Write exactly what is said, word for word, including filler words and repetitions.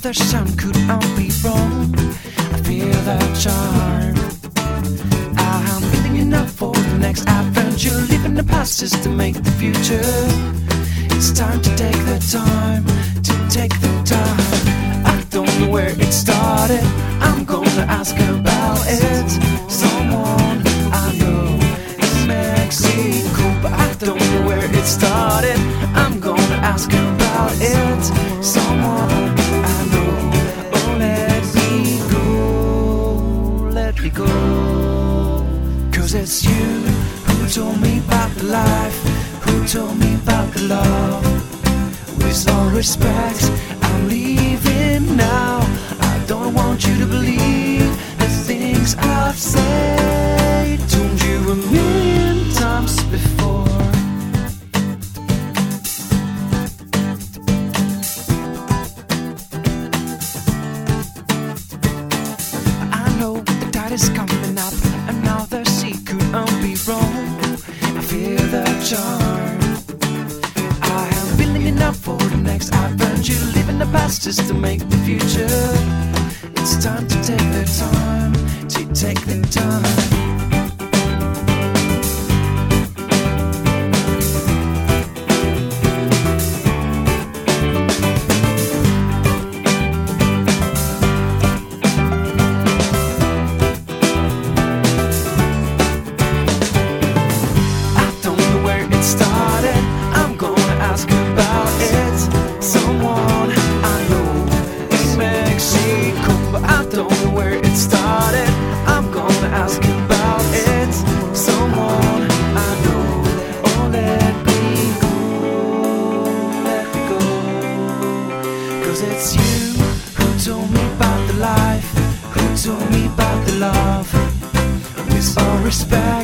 another sound could not be wrong. I feel that charm. I'm building enough for the next adventure. Leaving the past is to make the future. It's time to take the time, to take the time. I don't know where it started. I'm gonna ask about it. Someone I know in Mexico, but I don't know where it started. I'm gonna ask about it. Someone I know. Oh, let me go, let me go. Cause it's you who told me about the life, who told me about the love. With all respect, I'm leaving now. I don't want you to believe the things I've said. Told you a million times before. I know the tide is coming up, another sea could not be wrong. I feel the charm. I am building enough for the next adventure. Living the past is to make the future. It's time to take the time, to take the time. It's you who told me about the life, who told me about the love. With all respect,